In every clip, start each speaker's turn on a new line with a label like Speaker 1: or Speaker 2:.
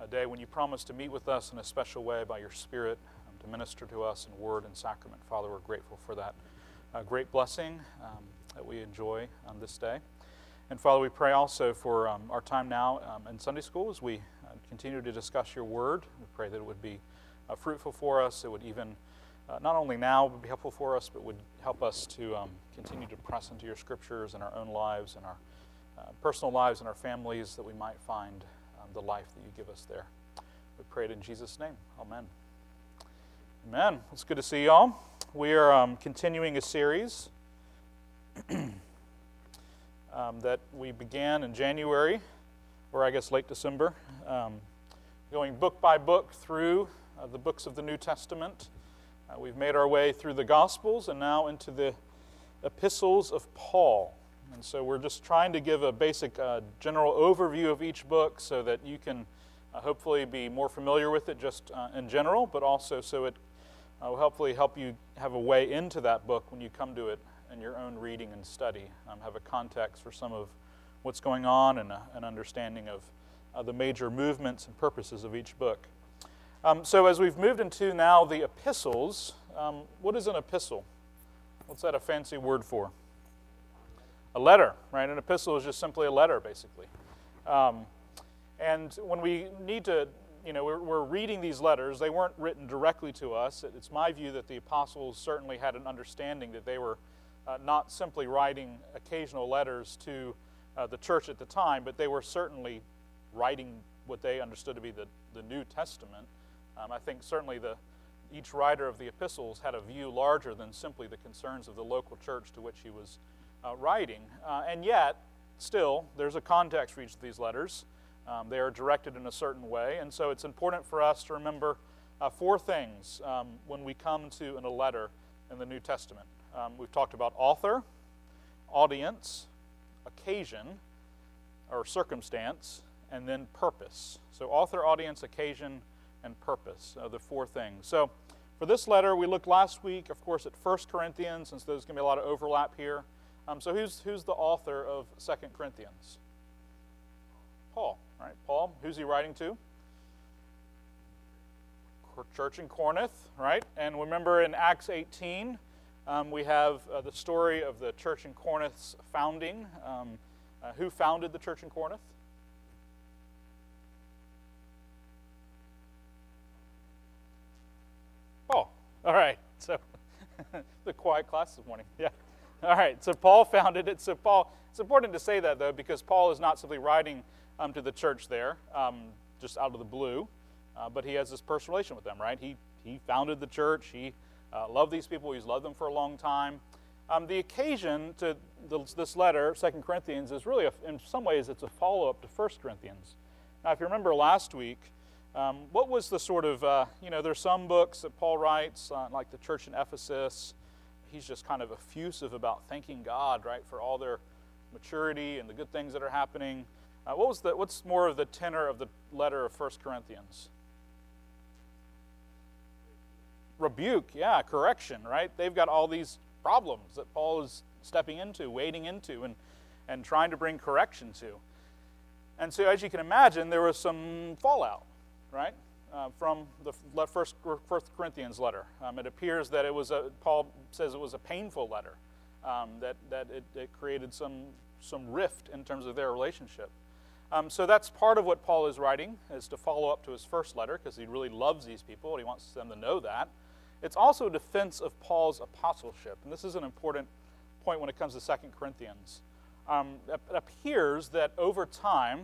Speaker 1: a day when you promise to meet with us in a special way by your Spirit, to minister to us in word and sacrament. Father, we're grateful for that great blessing that we enjoy on this day. And Father, we pray also for our time now in Sunday school as we continue to discuss your word. We pray that it would be fruitful for us. It would even, not only now, be helpful for us, but would help us to continue to press into your scriptures in our own lives and our personal lives and our families, that we might find the life that you give us there. We pray it in Jesus' name. Amen. Amen. It's good to see you all. We are continuing a series that we began in January, or I guess late December, going book by book through the books of the New Testament. We've made our way through the Gospels and now into the epistles of Paul. And so we're just trying to give a basic general overview of each book so that you can hopefully be more familiar with it just in general, but also so it will hopefully help you have a way into that book when you come to it in your own reading and study. Have a context for some of what's going on and an understanding of the major movements and purposes of each book. So as we've moved into now the epistles, what is an epistle? What's that a fancy word for? A letter, right? An epistle is just simply a letter, basically. And when we need to, we're reading these letters, they weren't written directly to us. It's my view that the apostles certainly had an understanding that they were not simply writing occasional letters to the church at the time, but they were certainly writing what they understood to be the New Testament. I think certainly each writer of the epistles had a view larger than simply the concerns of the local church to which he was writing. And yet, still, there's a context for each of these letters. They are directed in a certain way, and so it's important for us to remember four things when we come to a letter in the New Testament. We've talked about author, audience, occasion, or circumstance, and then purpose. So author, audience, occasion, and purpose are the four things. So for this letter, we looked last week, of course, at 1 Corinthians, since there's going to be a lot of overlap here. So who's the author of 2 Corinthians? Paul, right? Paul, who's he writing to? Church in Corinth, right? And remember in Acts 18, we have the story of the church in Corinth's founding. Who founded the church in Corinth? Paul. All right. So the quiet class this morning. Yeah. All right. So Paul founded it. So Paul. It's important to say that though, because Paul is not simply writing to the church there, just out of the blue, but he has this personal relation with them, right? He founded the church. He loved these people. He's loved them for a long time. The occasion to this letter, 2 Corinthians, is really, in some ways, it's a follow-up to 1 Corinthians. Now, if you remember last week, what was the sort of, there's some books that Paul writes, like the church in Ephesus. He's just kind of effusive about thanking God, right, for all their maturity and the good things that are happening. What's more of the tenor of the letter of 1 Corinthians? Rebuke, yeah, correction, right? They've got all these problems that Paul is stepping into, wading into, and trying to bring correction to. And so, as you can imagine, there was some fallout, right, from the first Corinthians letter. It appears that Paul says it was a painful letter, that it created some rift in terms of their relationship. So that's part of what Paul is writing, is to follow up to his first letter, because he really loves these people, and he wants them to know that. It's also a defense of Paul's apostleship, and this is an important point when it comes to 2 Corinthians. It appears that over time,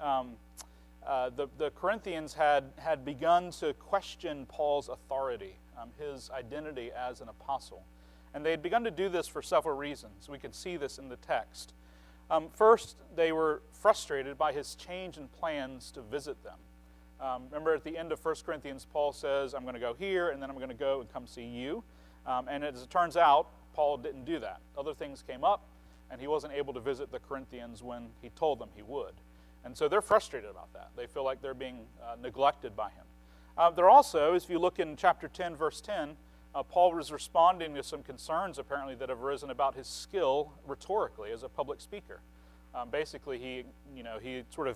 Speaker 1: the Corinthians had begun to question Paul's authority, his identity as an apostle. And they had begun to do this for several reasons. We can see this in the text. First, they were frustrated by his change in plans to visit them. Remember at the end of 1 Corinthians, Paul says, I'm going to go here, and then I'm going to go and come see you. And as it turns out, Paul didn't do that. Other things came up, and he wasn't able to visit the Corinthians when he told them he would. And so they're frustrated about that. They feel like they're being neglected by him. They're also, if you look in chapter 10, verse 10, Paul was responding to some concerns apparently that have arisen about his skill rhetorically as a public speaker. Basically, he sort of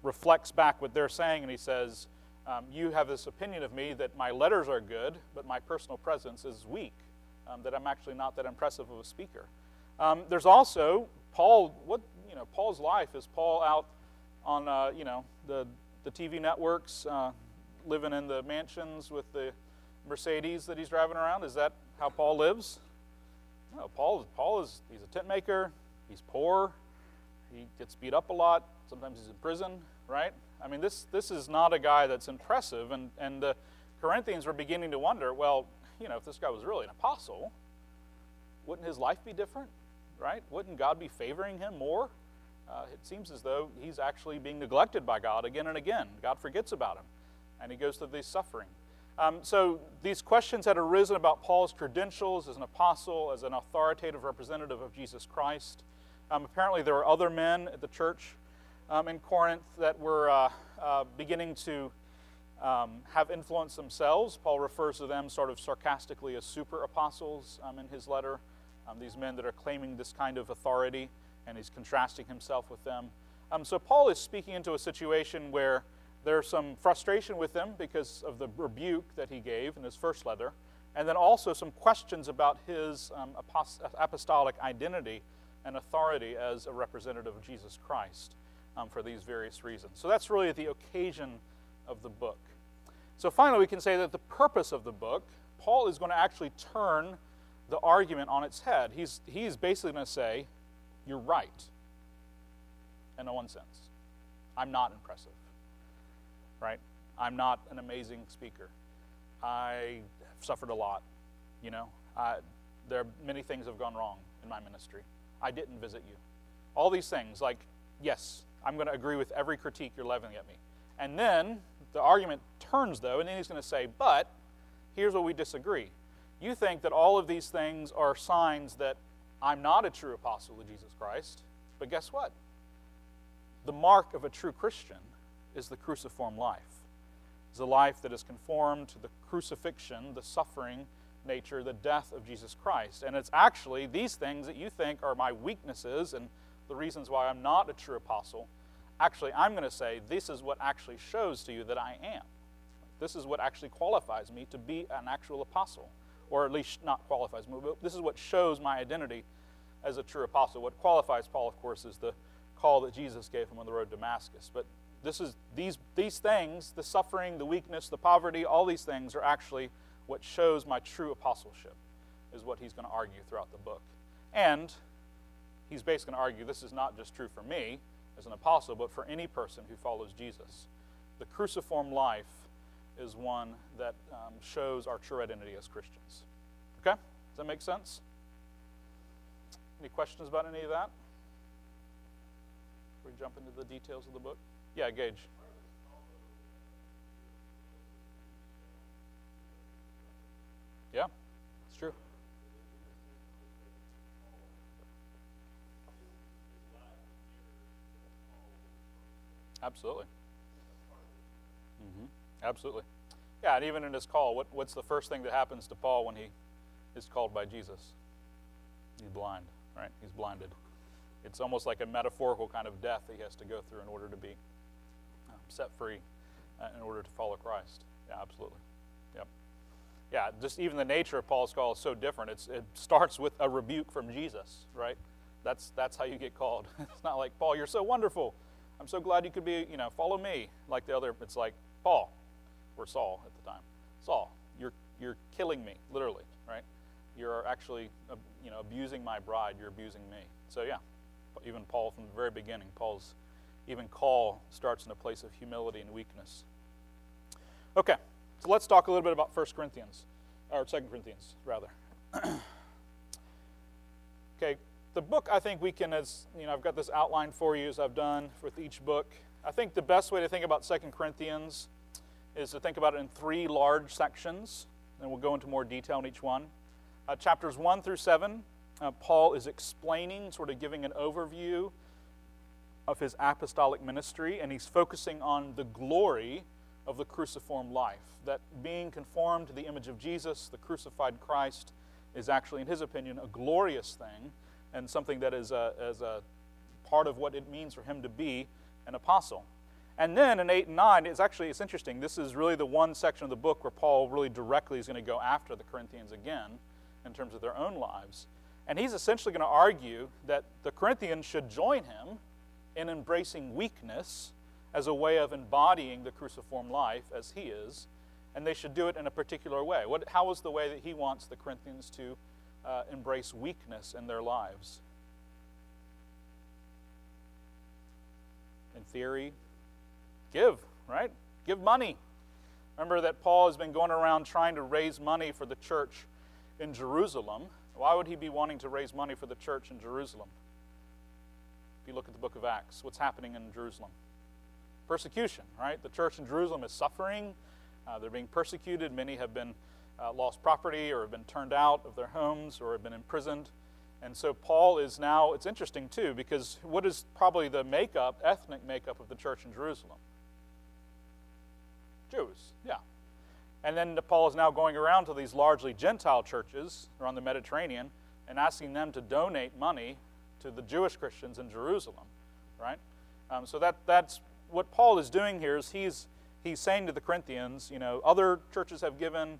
Speaker 1: reflects back what they're saying, and he says, you have this opinion of me that my letters are good, but my personal presence is weak, that I'm actually not that impressive of a speaker. There's also Paul. Paul's life? Is Paul out on the TV networks, living in the mansions with the Mercedes that he's driving around? Is that how Paul lives? No, he's a tent maker. He's poor. He gets beat up a lot. Sometimes he's in prison, right? I mean, this is not a guy that's impressive. And the Corinthians were beginning to wonder, well, if this guy was really an apostle, wouldn't his life be different, right? Wouldn't God be favoring him more? It seems as though he's actually being neglected by God again and again. God forgets about him, and he goes through this suffering. So these questions had arisen about Paul's credentials as an apostle, as an authoritative representative of Jesus Christ. Apparently there were other men at the church in Corinth that were beginning to have influence themselves. Paul refers to them sort of sarcastically as super apostles in his letter. These men that are claiming this kind of authority, and he's contrasting himself with them. So Paul is speaking into a situation where there's some frustration with them because of the rebuke that he gave in his first letter, and then also some questions about his apostolic identity and authority as a representative of Jesus Christ for these various reasons. So that's really the occasion of the book. So finally, we can say that the purpose of the book, Paul is going to actually turn the argument on its head. He's basically going to say, you're right, in one sense. I'm not impressive, right? I'm not an amazing speaker. I have suffered a lot, there are many things have gone wrong in my ministry. I didn't visit you. All these things, like, yes, I'm going to agree with every critique you're leveling at me. And then the argument turns, though, and then he's going to say, but here's where we disagree. You think that all of these things are signs that I'm not a true apostle of Jesus Christ, but guess what? The mark of a true Christian is the cruciform life. It's a life that is conformed to the crucifixion, the suffering nature, the death of Jesus Christ. And it's actually these things that you think are my weaknesses and the reasons why I'm not a true apostle. Actually, I'm going to say this is what actually shows to you that I am. This is what actually qualifies me to be an actual apostle. Or at least not qualifies me, but this is what shows my identity as a true apostle. What qualifies Paul, of course, is the call that Jesus gave him on the road to Damascus. But these things, the suffering, the weakness, the poverty, all these things are actually what shows my true apostleship, is what he's going to argue throughout the book. And he's basically going to argue this is not just true for me as an apostle, but for any person who follows Jesus. The cruciform life is one that shows our true identity as Christians. Okay? Does that make sense? Any questions about any of that? Before we jump into the details of the book? Yeah, Gage. Yeah, it's true. Absolutely. Absolutely. Yeah, and even in his call, what's the first thing that happens to Paul when he is called by Jesus? He's blind, right? He's blinded. It's almost like a metaphorical kind of death that he has to go through in order to be set free, in order to follow Christ. Yeah, absolutely. Yep. Yeah, just even the nature of Paul's call is so different. It starts with a rebuke from Jesus, right? That's how you get called. It's not like, Paul, you're so wonderful. I'm so glad you could be, follow me. Like the other, it's like, Paul, or Saul at the time. Saul, you're killing me, literally, right? You're actually, abusing my bride. You're abusing me. So yeah, even Paul from the very beginning, Paul's even call starts in a place of humility and weakness. Okay, so let's talk a little bit about 1 Corinthians, or 2 Corinthians, rather. Okay, the book, I think we can, I've got this outline for you as I've done with each book. I think the best way to think about 2 Corinthians is to think about it in 3 large sections, and we'll go into more detail in each one. Chapters 1 through 7, Paul is explaining, sort of giving an overview of his apostolic ministry, and he's focusing on the glory of the cruciform life, that being conformed to the image of Jesus, the crucified Christ, is actually, in his opinion, a glorious thing, and something that is a part of what it means for him to be an apostle. And then in 8 and 9, it's interesting. This is really the one section of the book where Paul really directly is going to go after the Corinthians again in terms of their own lives. And he's essentially going to argue that the Corinthians should join him in embracing weakness as a way of embodying the cruciform life as he is, and they should do it in a particular way. How is the way that he wants the Corinthians to embrace weakness in their lives? In theory, give, right? Give money. Remember that Paul has been going around trying to raise money for the church in Jerusalem. Why would he be wanting to raise money for the church in Jerusalem? If you look at the book of Acts, what's happening in Jerusalem? Persecution, right? The church in Jerusalem is suffering. They're being persecuted. Many have been lost property or have been turned out of their homes or have been imprisoned. And so Paul is now, it's interesting too, because what is probably the ethnic makeup of the church in Jerusalem? Jews, yeah. And then Paul is now going around to these largely Gentile churches around the Mediterranean and asking them to donate money to the Jewish Christians in Jerusalem, right? So that's what Paul is doing here is he's saying to the Corinthians, other churches have given,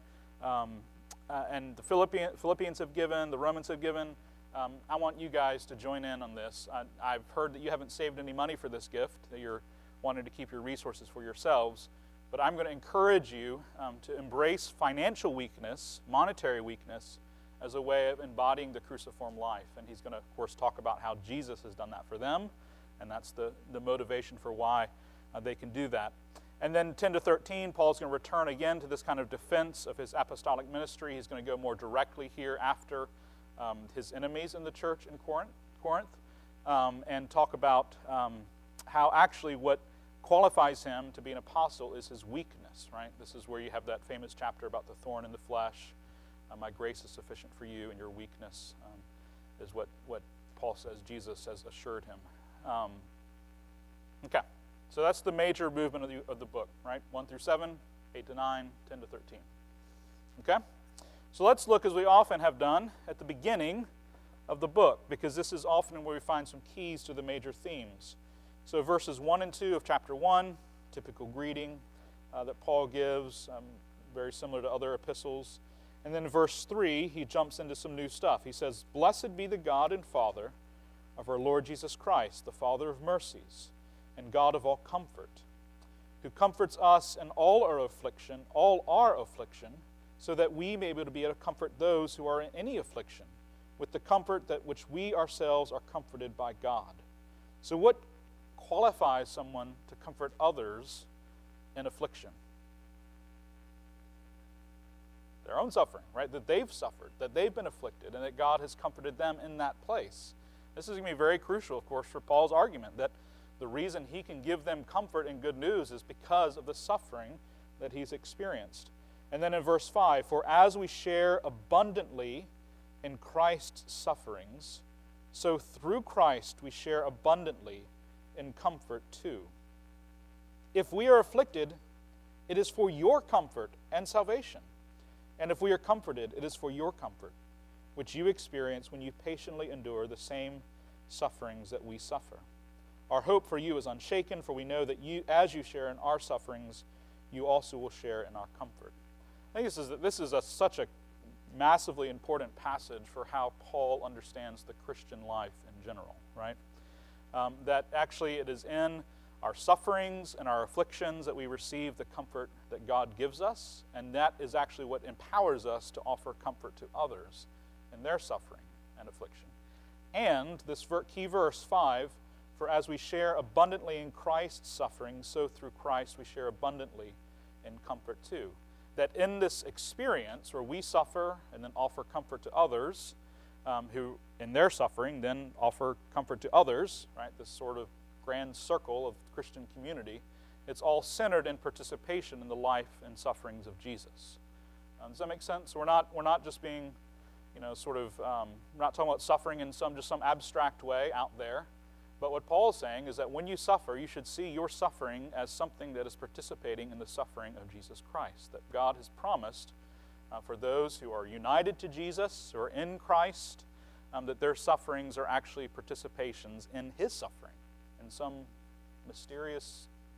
Speaker 1: and the Philippians have given, the Romans have given. I want you guys to join in on this. I've heard that you haven't saved any money for this gift, that you're wanting to keep your resources for yourselves. But I'm going to encourage you to embrace financial weakness, monetary weakness, as a way of embodying the cruciform life. And he's going to, of course, talk about how Jesus has done that for them, and that's the motivation for why they can do that. And then 10 to 13, Paul's going to return again to this kind of defense of his apostolic ministry. He's going to go more directly here after his enemies in the church in Corinth and talk about how actually what qualifies him to be an apostle is his weakness, right? This is where you have that famous chapter about the thorn in the flesh. My grace is sufficient for you, and your weakness is what Paul says Jesus has assured him. Okay, so that's the major movement of the book, right? 1 through 7, 8 to 9, 10 to 13. Okay? So let's look, as we often have done, at the beginning of the book, because this is often where we find some keys to the major themes. So verses 1 and 2 of chapter 1, typical greeting that Paul gives, very similar to other epistles. And then verse 3, he jumps into some new stuff. He says, "Blessed be the God and Father of our Lord Jesus Christ, the Father of mercies, and God of all comfort, who comforts us in all our affliction, so that we may be able to comfort those who are in any affliction, with the comfort that which we ourselves are comforted by God." So what qualifies someone to comfort others in affliction? Their own suffering, right? That they've suffered, that they've been afflicted, and that God has comforted them in that place. This is going to be very crucial, of course, for Paul's argument that the reason he can give them comfort and good news is because of the suffering that he's experienced. And then in verse 5, "For as we share abundantly in Christ's sufferings, so through Christ we share abundantly in comfort too. If we are afflicted, it is for your comfort and salvation. And if we are comforted, it is for your comfort, which you experience when you patiently endure the same sufferings that we suffer. Our hope for you is unshaken, for we know that you, as you share in our sufferings, you also will share in our comfort." I think this is such a massively important passage for how Paul understands the Christian life in general, right? That actually it is in our sufferings and our afflictions that we receive the comfort that God gives us, and that is actually what empowers us to offer comfort to others in their suffering and affliction. And this key verse 5, "For as we share abundantly in Christ's suffering, so through Christ we share abundantly in comfort too." That in this experience where we suffer and then offer comfort to others, who in their suffering then offer comfort to others, right? This sort of grand circle of Christian community, it's all centered in participation in the life and sufferings of Jesus. Does that make sense? We're not just being, we're not talking about suffering in some abstract way out there. But what Paul is saying is that when you suffer, you should see your suffering as something that is participating in the suffering of Jesus Christ. That God has promised for those who are united to Jesus, who are in Christ, that their sufferings are actually participations in His suffering in some mysterious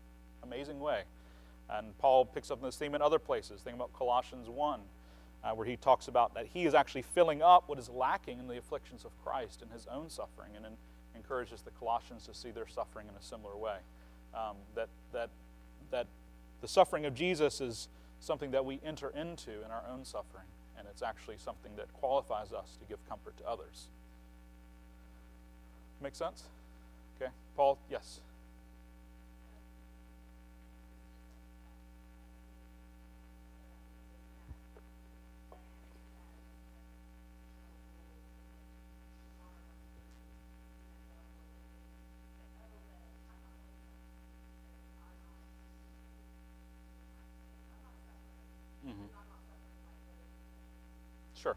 Speaker 1: amazing way. And Paul picks up this theme in other places. Think about Colossians 1, where he talks about that he is actually filling up what is lacking in the afflictions of Christ in his own suffering, and encourages the Colossians to see their suffering in a similar way. That the suffering of Jesus is something that we enter into in our own suffering, and it's actually something that qualifies us to give comfort to others. Make sense? Okay. Paul, yes? Mm-hmm. Sure.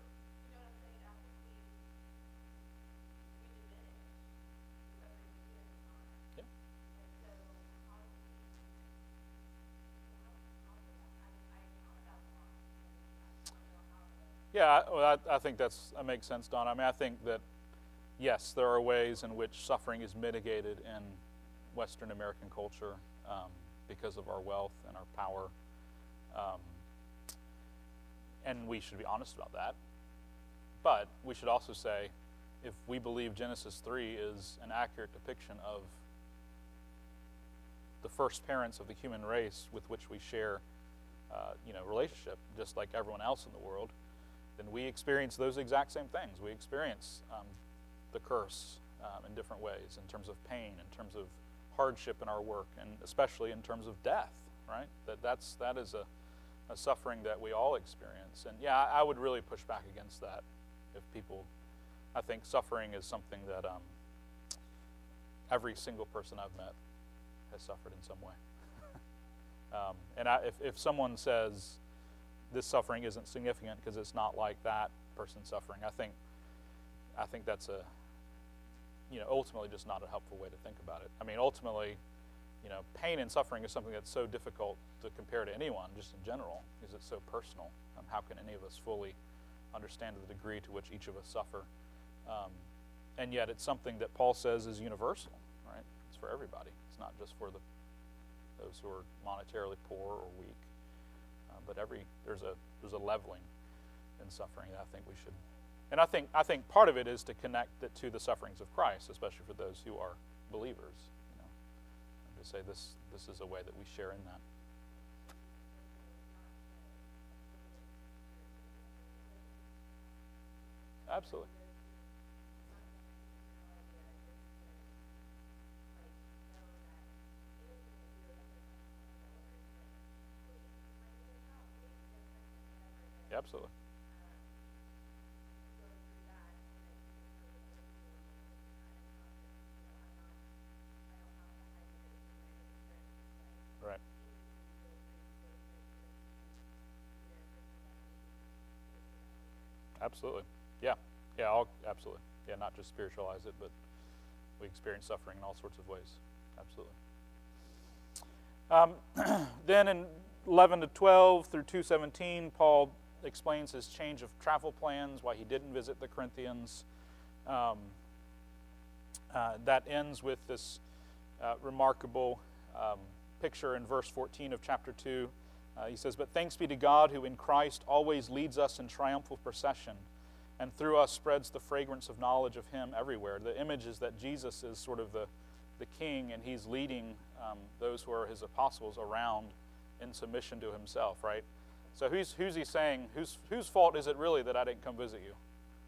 Speaker 1: Yeah. Yeah, well, I think that makes sense, Don. I mean, I think that, yes, there are ways in which suffering is mitigated in Western American culture because of our wealth and our power. And we should be honest about that. But we should also say, if we believe Genesis 3 is an accurate depiction of the first parents of the human race with which we share relationship, just like everyone else in the world, then we experience those exact same things. We experience the curse in different ways, in terms of pain, in terms of hardship in our work, and especially in terms of death, right? That is a suffering that we all experience. And yeah, I would really push back against that. If people, I think suffering is something that every single person I've met has suffered in some way. And if someone says this suffering isn't significant because it's not like that person's suffering, I think that's ultimately just not a helpful way to think about it. I mean, ultimately, pain and suffering is something that's so difficult to compare to anyone, just in general, because it's so personal. How can any of us fully understand the degree to which each of us suffer? And yet it's something that Paul says is universal, right? It's for everybody. It's not just for those who are monetarily poor or weak. But there's a leveling in suffering that I think we should. And I think part of it is to connect it to the sufferings of Christ, especially for those who are believers. And to say this is a way that we share in that. Absolutely. Absolutely. Right. Absolutely. Yeah. Yeah, absolutely. Yeah, not just spiritualize it, but we experience suffering in all sorts of ways. Absolutely. Then in 11 to 12 through 2:17, Paul explains his change of travel plans, why he didn't visit the Corinthians. That ends with this remarkable picture in verse 14 of chapter 2. He says, "But thanks be to God who in Christ always leads us in triumphal procession, and through us spreads the fragrance of knowledge of Him everywhere." The image is that Jesus is sort of the king, and He's leading those who are His apostles around in submission to Himself, right? So who's He saying, whose fault is it really that I didn't come visit you?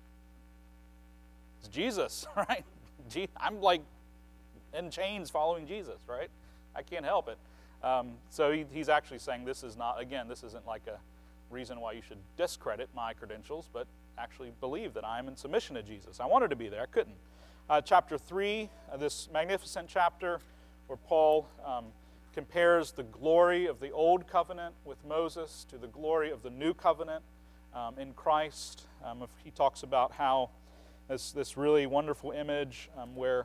Speaker 1: It's Jesus, right? I'm like in chains following Jesus, right? I can't help it. So he's actually saying this isn't like a reason why you should discredit my credentials, but actually believe that I am in submission to Jesus. I wanted to be there, I couldn't. Chapter 3, this magnificent chapter where Paul compares the glory of the old covenant with Moses to the glory of the new covenant in Christ. He talks about how this really wonderful image where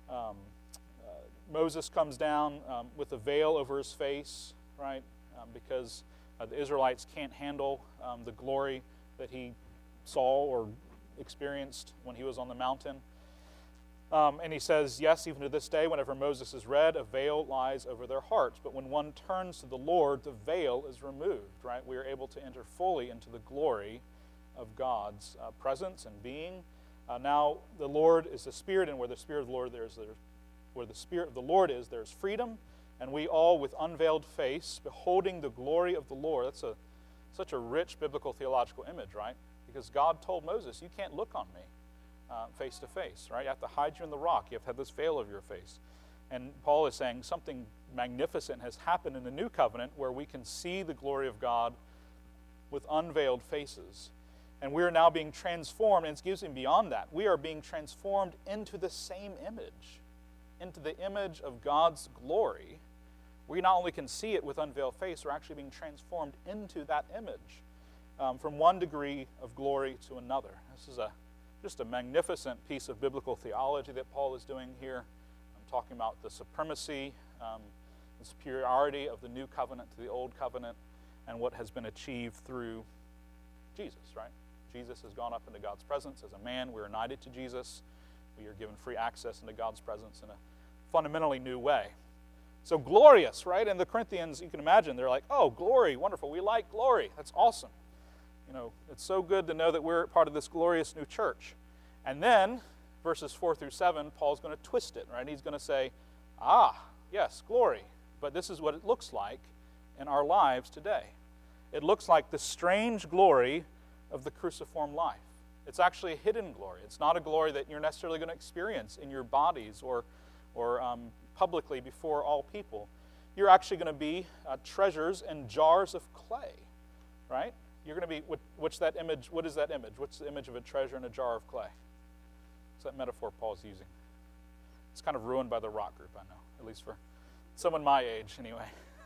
Speaker 1: Moses comes down with a veil over his face, right? Because the Israelites can't handle the glory that he saw or experienced when he was on the mountain. And he says, yes, even to this day, whenever Moses is read, a veil lies over their hearts. But when one turns to the Lord, the veil is removed, right? We are able to enter fully into the glory of God's presence and being. Now, the Lord is the Spirit, and where the Spirit of the Lord where the Spirit of the Lord is, there's freedom. And we all, with unveiled face, beholding the glory of the Lord. That's such a rich biblical theological image, right? Because God told Moses, you can't look on me face to face, right? You have to hide you in the rock. You have to have this veil over your face. And Paul is saying something magnificent has happened in the new covenant where we can see the glory of God with unveiled faces. And we are now being transformed, and it gives him beyond that. We are being transformed into the same image, into the image of God's glory. We not only can see it with unveiled face, we're actually being transformed into that image from one degree of glory to another. This is just a magnificent piece of biblical theology that Paul is doing here. I'm talking about the supremacy, the superiority of the new covenant to the old covenant, and what has been achieved through Jesus, right? Jesus has gone up into God's presence as a man. We're united to Jesus. We are given free access into God's presence in a fundamentally new way. So glorious, right? And the Corinthians, you can imagine, they're like, oh, glory, wonderful. We like glory. That's awesome. You know, it's so good to know that we're part of this glorious new church. And then, verses 4 through 7, Paul's going to twist it, right? He's going to say, yes, glory. But this is what it looks like in our lives today. It looks like the strange glory of the cruciform life. It's actually a hidden glory. It's not a glory that you're necessarily going to experience in your bodies or publicly before all people. You're actually going to be treasures in jars of clay, right? You're going to be, what is that image? What's the image of a treasure in a jar of clay? What's that metaphor Paul's using? It's kind of ruined by the rock group, I know, at least for someone my age anyway.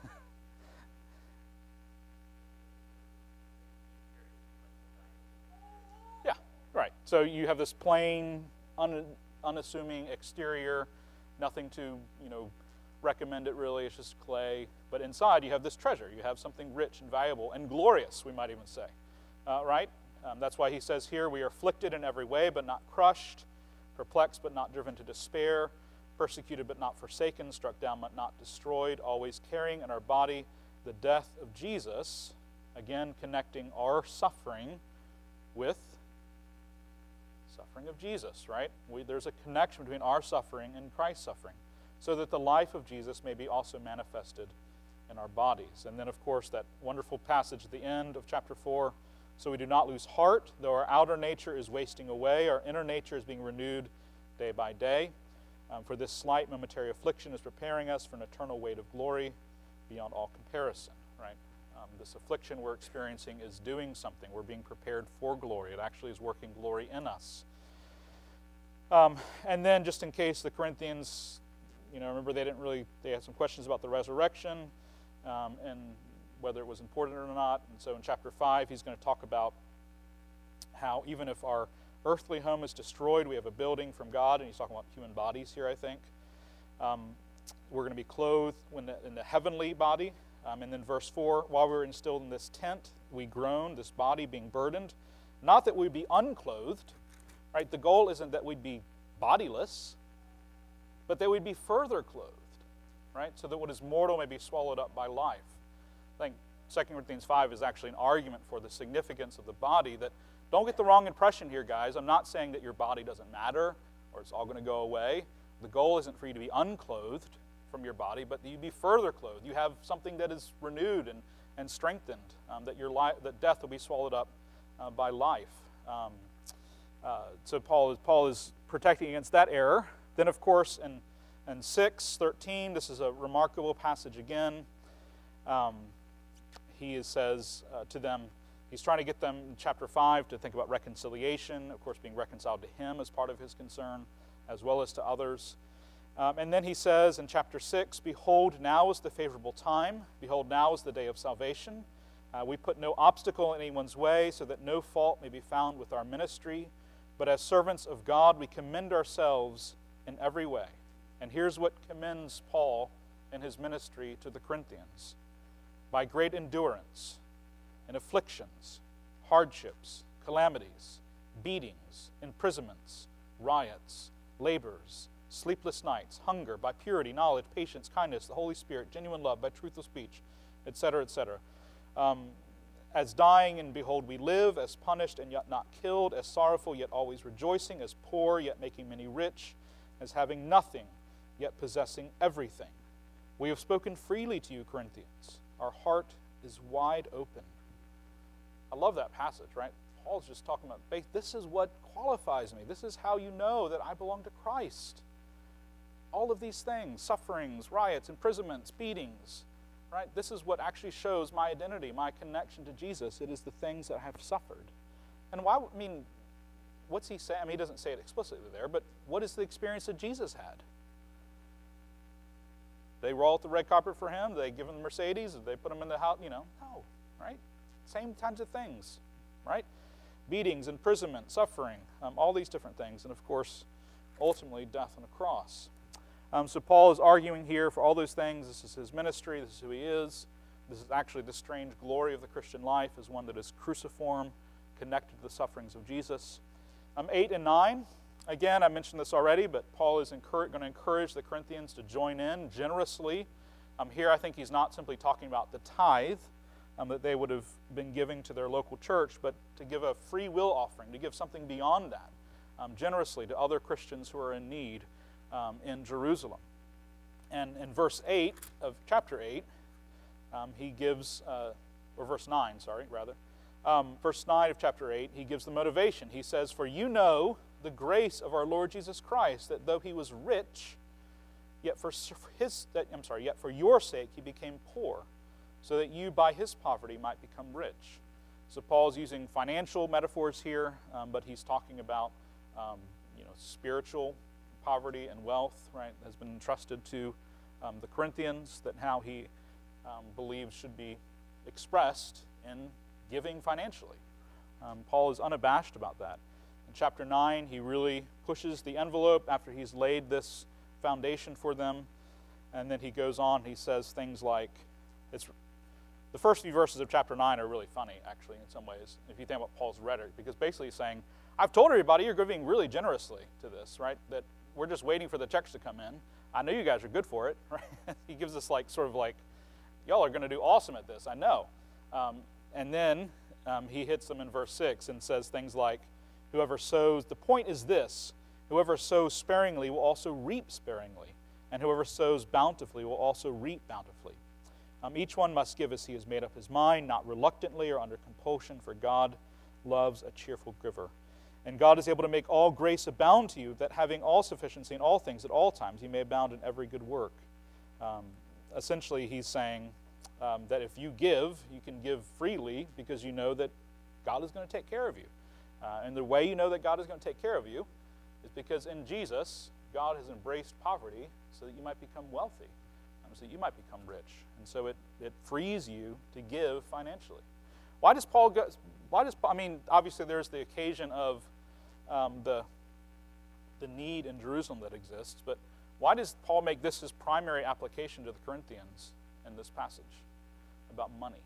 Speaker 1: Yeah, right. So you have this plain, unassuming exterior, nothing to, recommend it really. It's just clay. But inside you have this treasure. You have something rich and valuable and glorious, we might even say. Right? That's why he says here, we are afflicted in every way, but not crushed, perplexed, but not driven to despair, persecuted, but not forsaken, struck down, but not destroyed, always carrying in our body the death of Jesus, again connecting our suffering with suffering of Jesus, right? There's a connection between our suffering and Christ's suffering, so that the life of Jesus may be also manifested in our bodies. And then, of course, that wonderful passage at the end of chapter 4, so we do not lose heart, though our outer nature is wasting away, our inner nature is being renewed day by day. For this slight momentary affliction is preparing us for an eternal weight of glory beyond all comparison, right? This affliction we're experiencing is doing something. We're being prepared for glory. It actually is working glory in us. And then, just in case the Corinthians, remember they had some questions about the resurrection and whether it was important or not. And so in chapter 5, he's going to talk about how even if our earthly home is destroyed, we have a building from God, and he's talking about human bodies here, I think. We're going to be clothed in the heavenly body. And then verse 4, while we were instilled in this tent, we groaned, this body being burdened. Not that we'd be unclothed, right? The goal isn't that we'd be bodiless, but that we'd be further clothed, right? So that what is mortal may be swallowed up by life. I think 2 Corinthians 5 is actually an argument for the significance of the body. That, don't get the wrong impression here, guys. I'm not saying that your body doesn't matter or it's all going to go away. The goal isn't for you to be unclothed from your body, but that you be further clothed. You have something that is renewed and strengthened, that death will be swallowed up by life. So Paul is protecting against that error. Then, of course, in 6:13, this is a remarkable passage again. He says to them, he's trying to get them in chapter 5 to think about reconciliation, of course being reconciled to him as part of his concern, as well as to others. And then he says in chapter 6, behold, now is the favorable time. Behold, now is the day of salvation. We put no obstacle in anyone's way, so that no fault may be found with our ministry. But as servants of God, we commend ourselves in every way. And here's what commends Paul in his ministry to the Corinthians. By great endurance in afflictions, hardships, calamities, beatings, imprisonments, riots, labors, sleepless nights, hunger, by purity, knowledge, patience, kindness, the Holy Spirit, genuine love, by truthful speech, etc., etc. As dying, and behold, we live, as punished, and yet not killed, as sorrowful, yet always rejoicing, as poor, yet making many rich, as having nothing, yet possessing everything. We have spoken freely to you, Corinthians. Our heart is wide open. I love that passage, right? Paul's just talking about faith. This is what qualifies me. This is how you know that I belong to Christ. All of these things, sufferings, riots, imprisonments, beatings, right? This is what actually shows my identity, my connection to Jesus. It is the things that I have suffered. And why, I mean, what's he saying? I mean, he doesn't say it explicitly there, but what is the experience that Jesus had? They roll out the red carpet for him. They give him the Mercedes. They put him in the house. No, right? Same kinds of things, right? Beatings, imprisonment, suffering, all these different things. And of course, ultimately, death on a cross. So Paul is arguing here for all those things. This is his ministry. This is who he is. This is actually the strange glory of the Christian life, is one that is cruciform, connected to the sufferings of Jesus. 8 and 9. Again, I mentioned this already, but Paul is going to encourage the Corinthians to join in generously. Here, I think he's not simply talking about the tithe that they would have been giving to their local church, but to give a free will offering, to give something beyond that, generously to other Christians who are in need in Jerusalem. And in verse 8 of chapter 8, he gives, or verse 9, sorry, rather. Verse 9 of chapter 8, he gives the motivation. He says, "For you know the grace of our Lord Jesus Christ, that though he was rich, yet for your sake he became poor, so that you by his poverty might become rich." So Paul's using financial metaphors here, but he's talking about spiritual poverty and wealth, right, has been entrusted to the Corinthians, that how he believes should be expressed in giving financially. Paul is unabashed about that. In chapter 9, he really pushes the envelope after he's laid this foundation for them, and then he goes on, he says things like, the first few verses of chapter 9 are really funny, actually, in some ways, if you think about Paul's rhetoric, because basically he's saying, I've told everybody you're giving really generously to this, right, that we're just waiting for the checks to come in. I know you guys are good for it, right? He gives us sort of like, y'all are going to do awesome at this, I know. And then he hits them in verse 6 and says things like, whoever sows, the point is this, whoever sows sparingly will also reap sparingly, and whoever sows bountifully will also reap bountifully. Each one must give as he has made up his mind, not reluctantly or under compulsion, for God loves a cheerful giver. And God is able to make all grace abound to you, that having all sufficiency in all things at all times, you may abound in every good work. Essentially, he's saying that if you give, you can give freely because you know that God is going to take care of you. And the way you know that God is going to take care of you is because in Jesus, God has embraced poverty so that you might become wealthy, so that you might become rich. And so it frees you to give financially. Why does Paul go? I mean, obviously there's the occasion of the need in Jerusalem that exists, but why does Paul make this his primary application to the Corinthians in this passage about money?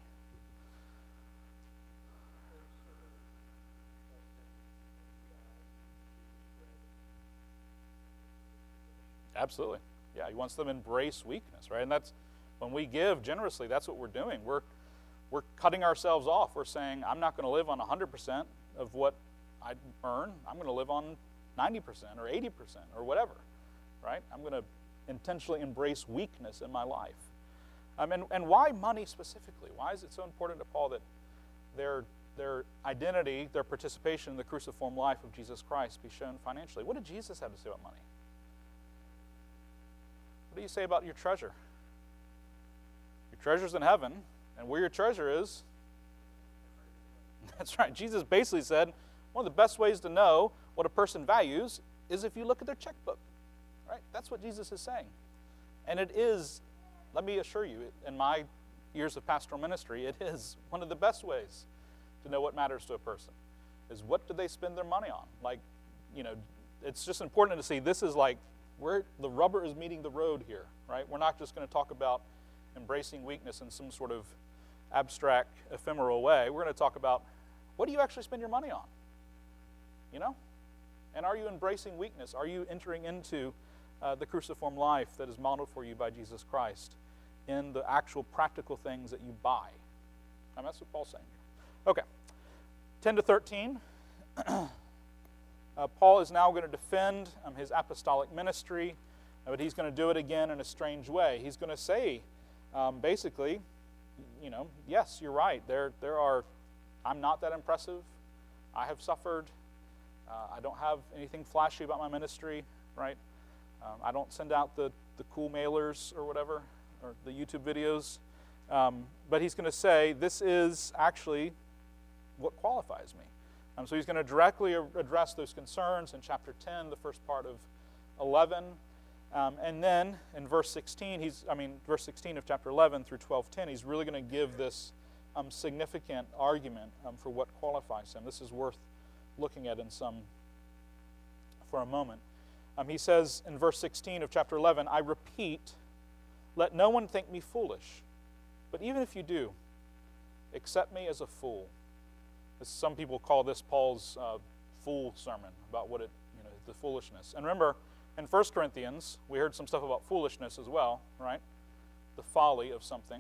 Speaker 1: Absolutely. Yeah, he wants them to embrace weakness, right? And that's when we give generously, that's what we're doing. We're cutting ourselves off. We're saying, I'm not going to live on 100% of what I earn. I'm going to live on 90% or 80% or whatever, right? I'm going to intentionally embrace weakness in my life. And why money specifically? Why is it so important to Paul that their identity, their participation in the cruciform life of Jesus Christ be shown financially? What did Jesus have to say about money? What do you say about your treasure? Your treasure's in heaven, and where your treasure is, that's right. Jesus basically said, one of the best ways to know what a person values is if you look at their checkbook, right? That's what Jesus is saying. And it is, let me assure you, in my years of pastoral ministry, it is one of the best ways to know what matters to a person, is what do they spend their money on? It's just important to see this is like where the rubber is meeting the road here, right? We're not just going to talk about embracing weakness in some sort of abstract, ephemeral way. We're going to talk about what do you actually spend your money on? And are you embracing weakness? Are you entering into the cruciform life that is modeled for you by Jesus Christ in the actual practical things that you buy? And that's what Paul's saying here. Okay, 10 to 13. Paul is now going to defend his apostolic ministry, but he's going to do it again in a strange way. He's going to say, basically, yes, you're right. I'm not that impressive. I have suffered. I don't have anything flashy about my ministry, right? I don't send out the cool mailers or whatever, or the YouTube videos. But he's going to say, this is actually what qualifies me. So he's going to directly address those concerns in chapter 10, the first part of 11. And then in verse 16 of chapter 11 through 12:10, he's really going to give this significant argument for what qualifies him. This is worth looking at for a moment. He says in verse 16 of chapter 11, I repeat, let no one think me foolish, but even if you do, accept me as a fool. Some people call this Paul's fool sermon about the foolishness. And remember, in 1 Corinthians, we heard some stuff about foolishness as well, right? The folly of something.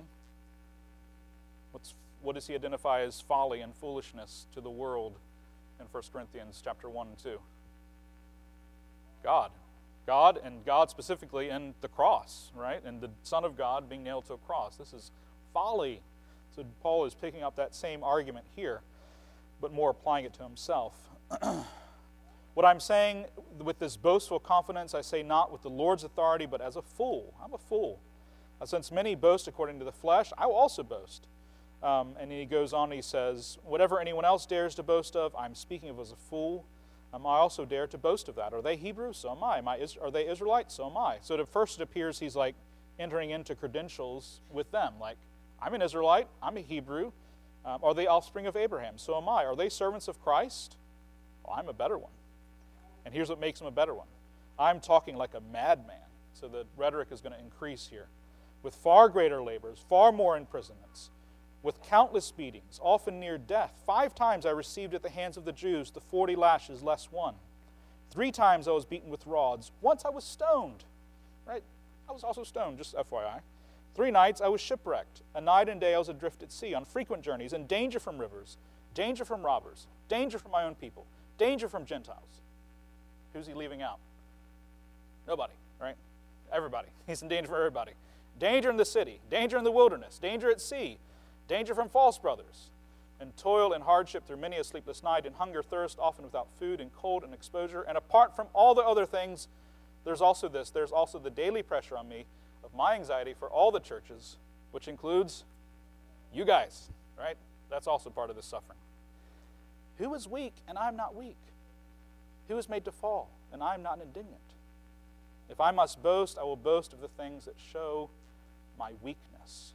Speaker 1: What does he identify as folly and foolishness to the world in 1 Corinthians chapter 1 and 2? God. God, and God specifically in the cross, right? And the Son of God being nailed to a cross. This is folly. So Paul is picking up that same argument here, but more applying it to himself. What I'm saying with this boastful confidence, I say not with the Lord's authority, but as a fool. I'm a fool. Since many boast according to the flesh, I will also boast. And he goes on, he says, whatever anyone else dares to boast of, I'm speaking of as a fool. I also dare to boast of that. Are they Hebrews? So am I. Are they Israelites? So am I. So at first it appears he's like entering into credentials with them. Like, I'm an Israelite. I'm a Hebrew. Are they offspring of Abraham? So am I. Are they servants of Christ? Well, I'm a better one. And here's what makes him a better one. I'm talking like a madman. So the rhetoric is going to increase here. With far greater labors, far more imprisonments, with countless beatings, often near death. 5 times I received at the hands of the Jews the 40 lashes less 1. 3 times I was beaten with rods. Once I was stoned. Right? I was also stoned, just FYI. 3 nights I was shipwrecked. A night and day I was adrift at sea, on frequent journeys, in danger from rivers, danger from robbers, danger from my own people, danger from Gentiles. Who's he leaving out? Nobody, right? Everybody. He's in danger from everybody. Danger in the city, danger in the wilderness, danger at sea, danger from false brothers, and toil and hardship through many a sleepless night, and hunger, thirst, often without food, and cold and exposure. And apart from all the other things, there's also this. There's also the daily pressure on me of my anxiety for all the churches, which includes you guys, right? That's also part of this suffering. Who is weak, and I'm not weak? Who is made to fall, and I'm not indignant? If I must boast, I will boast of the things that show my weakness.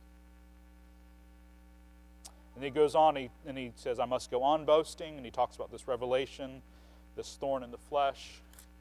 Speaker 1: And he goes on, and he says, I must go on boasting, and he talks about this revelation, this thorn in the flesh.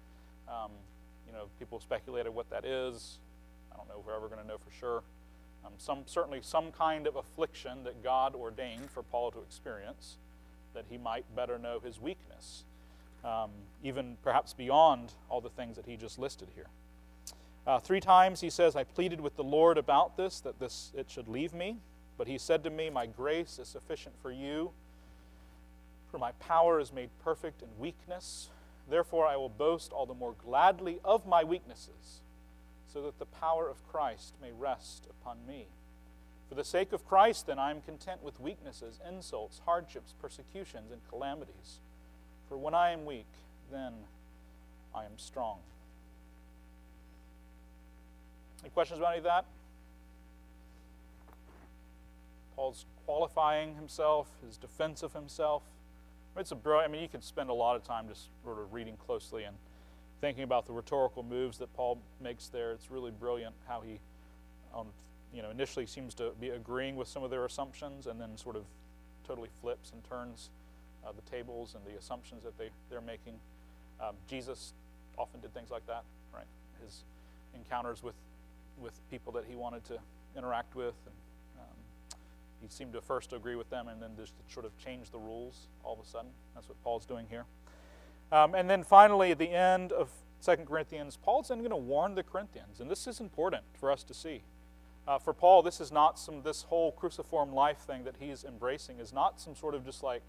Speaker 1: People speculated what that is. I don't know if we're ever going to know for sure. Certainly some kind of affliction that God ordained for Paul to experience, that he might better know his weakness, even perhaps beyond all the things that he just listed here. 3 times he says, I pleaded with the Lord about this, that it should leave me. But he said to me, my grace is sufficient for you, for my power is made perfect in weakness. Therefore I will boast all the more gladly of my weaknesses, so that the power of Christ may rest upon me. For the sake of Christ, then, I am content with weaknesses, insults, hardships, persecutions, and calamities. For when I am weak, then I am strong. Any questions about any of that? Paul's qualifying himself, his defense of himself. It's you could spend a lot of time just sort of reading closely and thinking about the rhetorical moves that Paul makes there. It's really brilliant how he, initially seems to be agreeing with some of their assumptions, and then sort of totally flips and turns the tables and the assumptions that they're making. Jesus often did things like that, right? His encounters with people that he wanted to interact with, and he seemed to first agree with them and then just sort of change the rules all of a sudden. That's what Paul's doing here. And then finally, at the end of 2 Corinthians, Paul's then going to warn the Corinthians, and this is important for us to see. For Paul, this is not this whole cruciform life thing that he's embracing is not some sort of just like,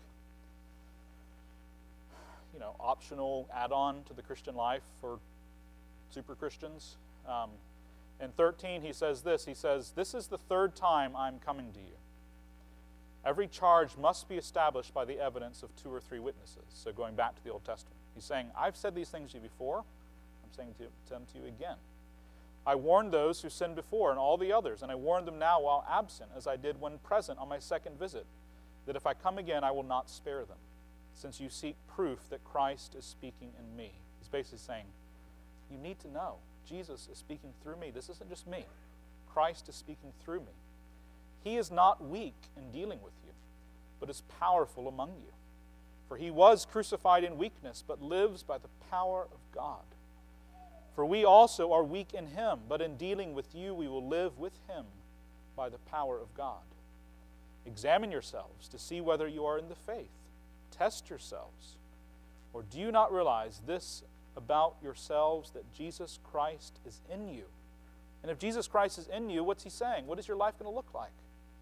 Speaker 1: optional add-on to the Christian life for super Christians. In 13, he says this. He says, "This is the third time I'm coming to you. Every charge must be established by the evidence of 2 or 3 witnesses." So going back to the Old Testament. He's saying, I've said these things to you before. I'm saying them to you again. I warned those who sinned before and all the others, and I warned them now while absent, as I did when present on my second visit, that if I come again, I will not spare them, since you seek proof that Christ is speaking in me. He's basically saying, you need to know Jesus is speaking through me. This isn't just me. Christ is speaking through me. He is not weak in dealing with you, but is powerful among you. For he was crucified in weakness, but lives by the power of God. For we also are weak in him, but in dealing with you we will live with him by the power of God. Examine yourselves to see whether you are in the faith. Test yourselves. Or do you not realize this about yourselves, that Jesus Christ is in you? And if Jesus Christ is in you, what's he saying? What is your life going to look like?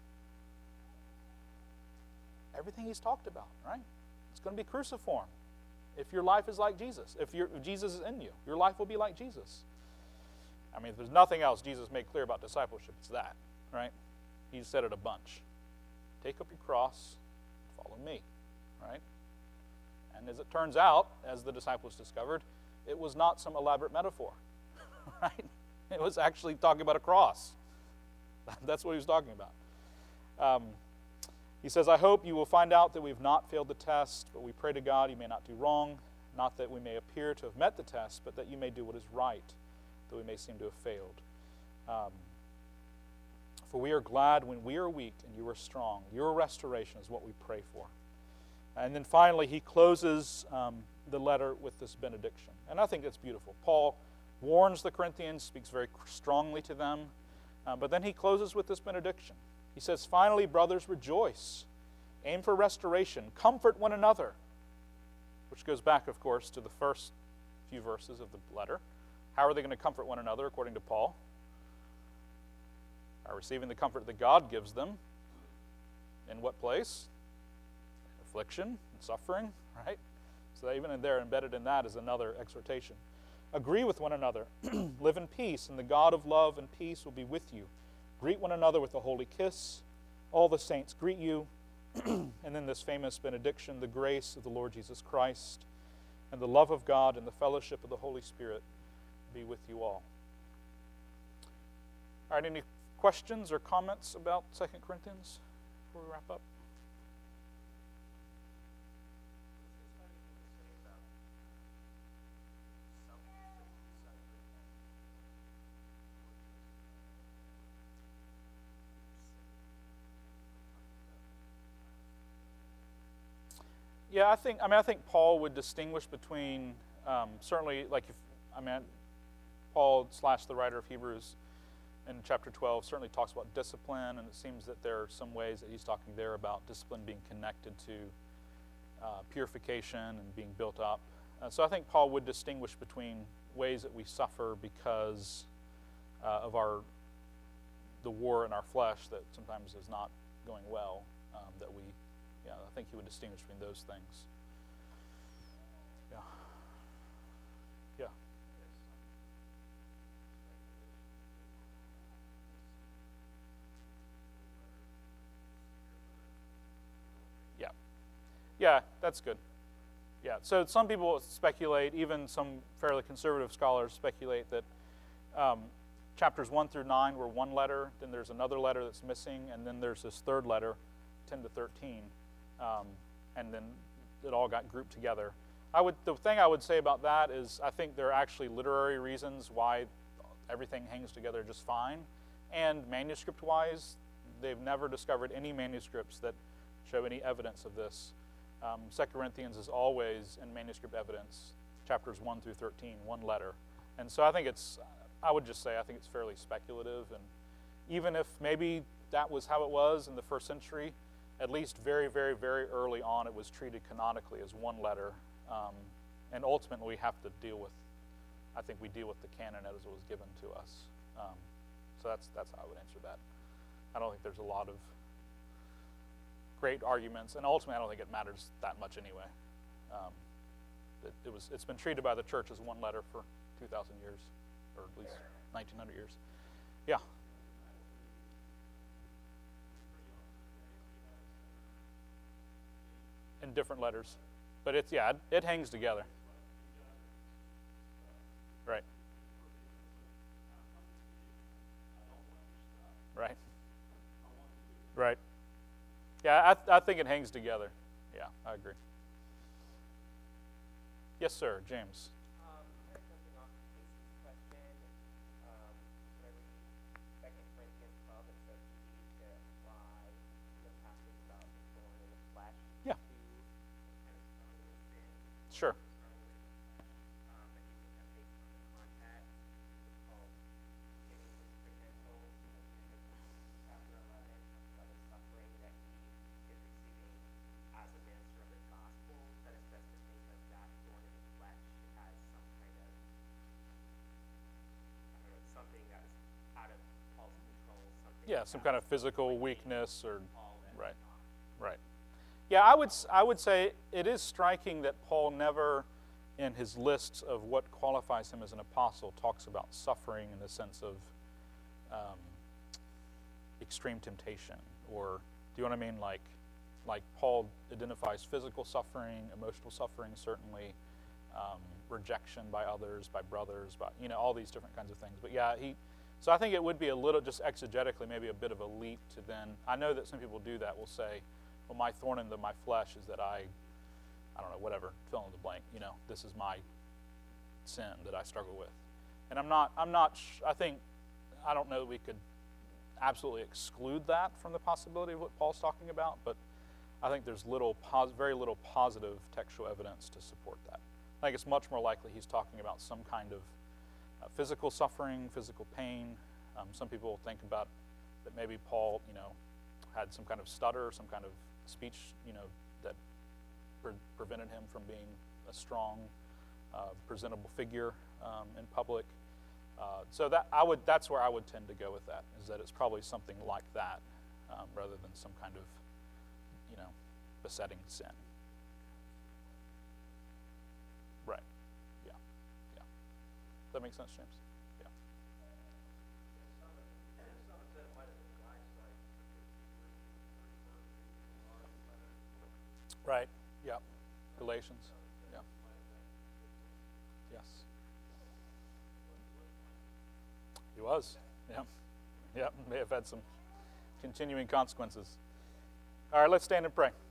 Speaker 1: Everything he's talked about, right? It's going to be cruciform. If your life is like Jesus, if Jesus is in you, your life will be like Jesus. I mean, if there's nothing else Jesus made clear about discipleship, it's that, right? He said it a bunch. Take up your cross, follow me, right? And as it turns out, as the disciples discovered, it was not some elaborate metaphor, right? It was actually talking about a cross. That's what he was talking about. He says, I hope you will find out that we've not failed the test, but we pray to God you may not do wrong, not that we may appear to have met the test, but that you may do what is right, though we may seem to have failed. For we are glad when we are weak and you are strong. Your restoration is what we pray for. And then finally, he closes the letter with this benediction. And I think that's beautiful. Paul warns the Corinthians, speaks very strongly to them, but then he closes with this benediction. He says, finally, brothers, rejoice. Aim for restoration. Comfort one another. Which goes back, of course, to the first few verses of the letter. How are they going to comfort one another, according to Paul? By receiving the comfort that God gives them. In what place? Affliction and suffering, right? So even in there, embedded in that is another exhortation. Agree with one another. Live in peace, and the God of love and peace will be with you. Greet one another with a holy kiss. All the saints greet you. And then this famous benediction, the grace of the Lord Jesus Christ and the love of God and the fellowship of the Holy Spirit be with you all. All right, any questions or comments about 2 Corinthians before we wrap up? Yeah, I think Paul would distinguish between certainly, Paul / the writer of Hebrews in chapter 12 certainly talks about discipline, and it seems that there are some ways that he's talking there about discipline being connected to purification and being built up. So I think Paul would distinguish between ways that we suffer because of the war in our flesh that sometimes is not going well, I think he would distinguish between those things. Yeah. Yeah. Yeah. Yeah, that's good. Yeah, so some people speculate, even some fairly conservative scholars speculate that chapters 1 through 9 were one letter, then there's another letter that's missing, and then there's this third letter, 10 to 13. And then it all got grouped together. The thing I would say about that is I think there are actually literary reasons why everything hangs together just fine. And manuscript-wise, they've never discovered any manuscripts that show any evidence of this. 2 Corinthians is always in manuscript evidence, chapters 1 through 13, one letter. And so I think it's fairly speculative. And even if maybe that was how it was in the first century, at least very, very, very early on, it was treated canonically as one letter. And ultimately, we have to deal with, I think we deal with the canon as it was given to us. So that's how I would answer that. I don't think there's a lot of great arguments, and ultimately I don't think it matters that much anyway. It's been treated by the church as one letter for 2,000 years, or at least 1,900 years. Yeah. In different letters. But it hangs together. Right. Right. Right. Yeah, I think it hangs together. Yeah, I agree. Yes, sir, James.
Speaker 2: I heard something off of Casey's question. When I read 2 Corinthians 12, it says we need to apply the passage about the thorn in the flesh
Speaker 1: Yeah.
Speaker 2: to kind of strong with sin.
Speaker 1: Sure.
Speaker 2: But do you think that based on the context, it's called getting his credentials at the end of chapter 11 about the suffering that he is receiving as a minister of the gospel, that it's best to think of that thorn in the flesh as some kind of, I don't know, something that is out of Paul's control, something
Speaker 1: Yeah, some kind of physical weakness or
Speaker 2: Paul and
Speaker 1: right.
Speaker 2: not.
Speaker 1: Right. Yeah, I would say it is striking that Paul never, in his lists of what qualifies him as an apostle, talks about suffering in the sense of extreme temptation, or do you know what I mean? Like Paul identifies physical suffering, emotional suffering, certainly, rejection by others, by brothers, by all these different kinds of things. But yeah, so I think it would be a little, just exegetically, maybe a bit of a leap to then. I know that some people do that. Will say, well, my thorn in my flesh is that I don't know, whatever, fill in the blank. This is my sin that I struggle with. And I don't know that we could absolutely exclude that from the possibility of what Paul's talking about, but I think there's very little positive textual evidence to support that. I think it's much more likely he's talking about some kind of physical suffering, physical pain. Some people think about that maybe Paul, had some kind of stutter, some kind of speech, that prevented him from being a strong, presentable figure in public. So that's where I would tend to go with that, is that it's probably something like that, rather than some kind of, besetting sin. Right. Yeah. Yeah. Does that make sense, James? Yeah. Right. Yeah. Galatians. Yeah. Yes. He was. Yeah. Yeah. May have had some continuing consequences. All right, let's stand and pray.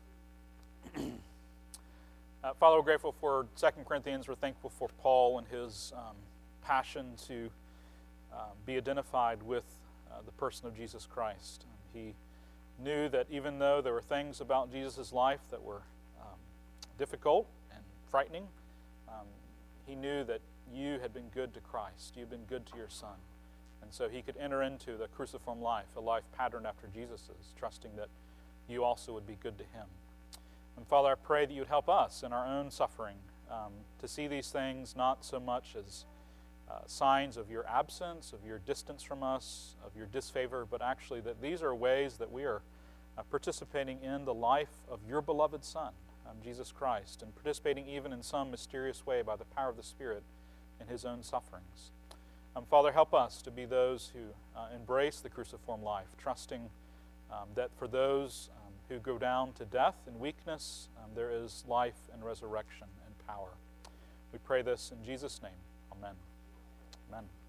Speaker 1: Father, we're grateful for 2 Corinthians. We're thankful for Paul and his passion to be identified with the person of Jesus Christ. He knew that even though there were things about Jesus' life that were difficult and frightening, he knew that you had been good to Christ. You've been good to your Son. And so he could enter into the cruciform life, a life patterned after Jesus's, trusting that you also would be good to him. And Father, I pray that you would help us in our own suffering to see these things not so much as signs of your absence, of your distance from us, of your disfavor, but actually that these are ways that we are participating in the life of your beloved Son, Jesus Christ, and participating even in some mysterious way by the power of the Spirit in his own sufferings. Father, help us to be those who embrace the cruciform life, trusting that for those who go down to death and weakness, there is life and resurrection and power. We pray this in Jesus' name. Amen. Amen.